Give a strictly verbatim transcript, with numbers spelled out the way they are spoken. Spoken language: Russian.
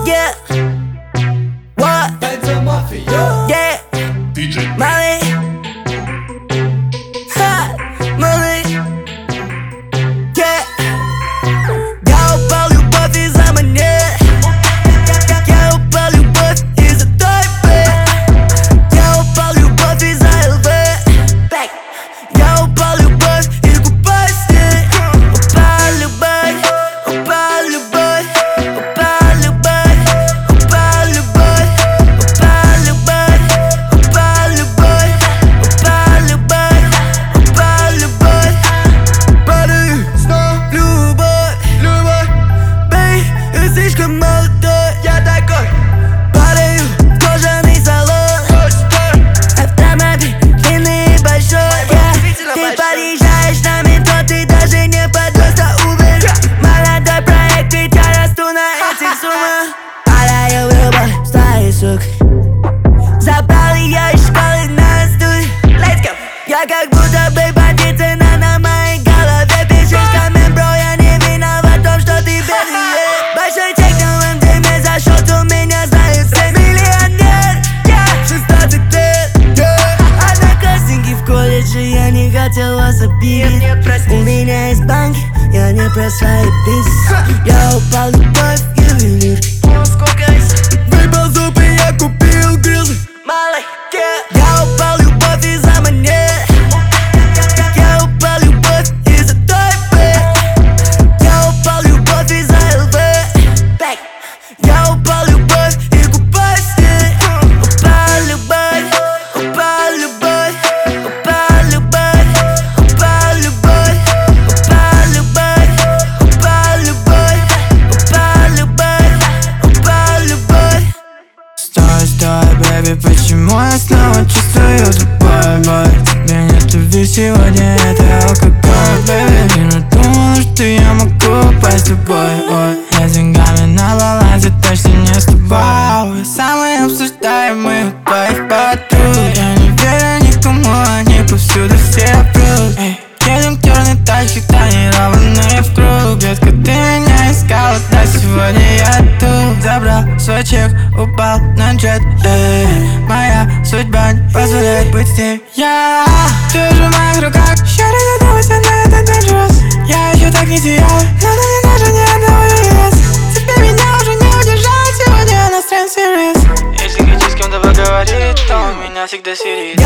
Yeah. What? Yeah. Molly. Ha. Molly. Yeah. Я упал, любовь из-за монет. Я упал, любовь из-за той б. Я упал, любовь из-за ЛВ. Я упал, любовь из глупости. Упал, любовь. Упал, любовь. Упал, любовь. Упал, любовь. Упал, любовь. Упал, любовь. Упал, любовь. Упал, любовь. Падаю, снова любовь. Любовь. Бей, я слишком молодой. Я такой. Падаю, кожаный салон. Автомобиль длинный и большой. Ты подъезжаешь на метро, ты даже не подрос до Uber. Молодой проект, ведь я расту на этих суммах. Падаю в любовь, старый сук. Забрал ее из школы на студию. Я как будто бы бандит, цена на моей голове. Пишешь коммент, бро, я не виноват в том, что ты бедный. Большой чек на эм дэ эм за счет у меня знают все. Миллионер, шестнадцать лет. Одноклассники в колледже, я не хотел вас обидеть. У меня есть банки, я не про свои бизнес. Я упал, любовь, ювелир. Выпал зуб и я купил грилы. Я упал, любовь из-за монет. Я упал, любовь из-за той б. Я упал, любовь из-за ЛВ. Я упал, любовь из глупости. Упал, любовь. Упал, любовь. Упал, любовь. Упал, любовь. Упал, любовь. Упал, любовь. Упал, любовь. Упал, любовь. Стой, стой, бэби, почему я снова чувствую тупой бой? Тебе нет любви сегодня, это алкоголь, бэби. Не надумала, что я могу упасть с тобой, ой. Я с деньгами на балансе, точно не с тобой. Самые обсуждаемые у твоих подруг. Я не верю никому, они повсюду все прут. Эй, едем черный тачки, тонированные в круг. Детка, ты меня искала, да сегодня я тут. Забрал свой чек, упал на джет. Эй, моя судьба не позволяет быть с ней. Я, ты же в моих руках. Shawty, задумайся на это dangerous. Я еще так не сиял, но не даже ни одного вес. Тебе меня уже не удержать, сегодня настроен serious. Если хочу с кем-то поговорить, то у меня всегда сирит.